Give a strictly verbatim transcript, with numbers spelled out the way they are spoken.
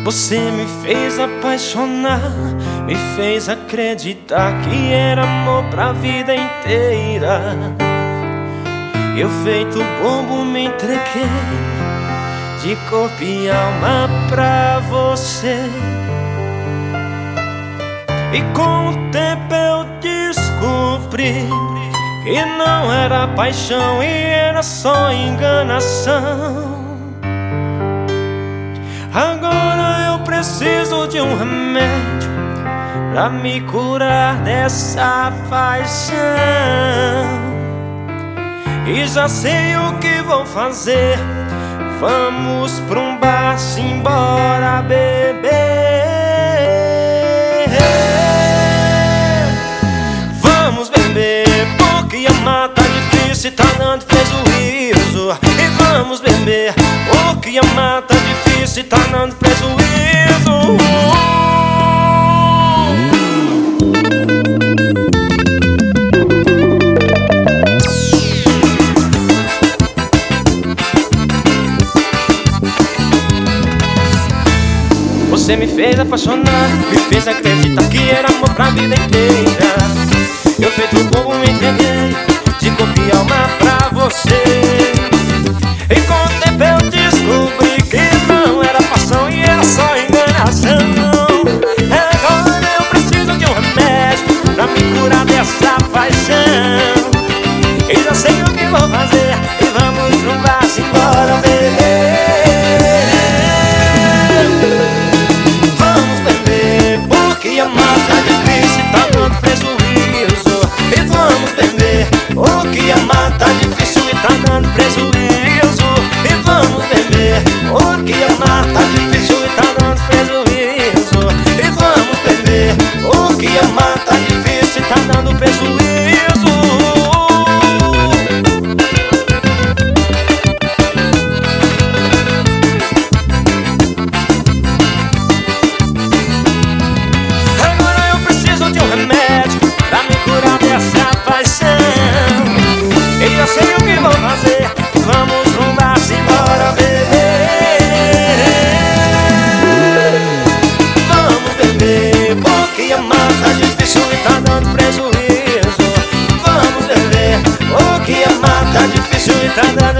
Você me fez apaixonar, me fez acreditar que era amor pra vida inteira. Eu feito bobo me entreguei de corpo e alma pra você. E com o tempo eu descobri que não era paixão e era só enganação. Agora eu preciso de um remédio pra me curar dessa paixão. E já sei o que vou fazer. Vamos pra um bar, simbora beber. Vamos beber, porque amar tá difícil, tá dando prejuízo. E vamos beber, porque amar tá difícil, tá dando prejuízo. Você me fez apaixonar, me fez acreditar que era amor pra vida inteira. Eu feito bobo me entreguei de corpo e alma pra você. E com o tempo eu descobri que não era paixão e era só enganação. Agora eu preciso de um remédio pra me curar dessa paixão. E já sei o que vou fazer. E vamos pro bar, simbora beber. Vamos beber, porque amar tá difícil, tá dando prejuízo. E vamos beber, porque amar tá difícil e tá dando prejuízo. E vamos beber, porque amar tá difícil e tá dando prejuízo. E vamos beber, porque amar tá difícil e tá dando prejuízo. Agora eu preciso de um remédio pra me curar dessa paixão. E já sei o que vou fazer. Vamos pro bar, simbora beber. Vamos beber, porque amar tá difícil e tá dando prejuízo. Vamos beber, porque amar tá difícil e tá dando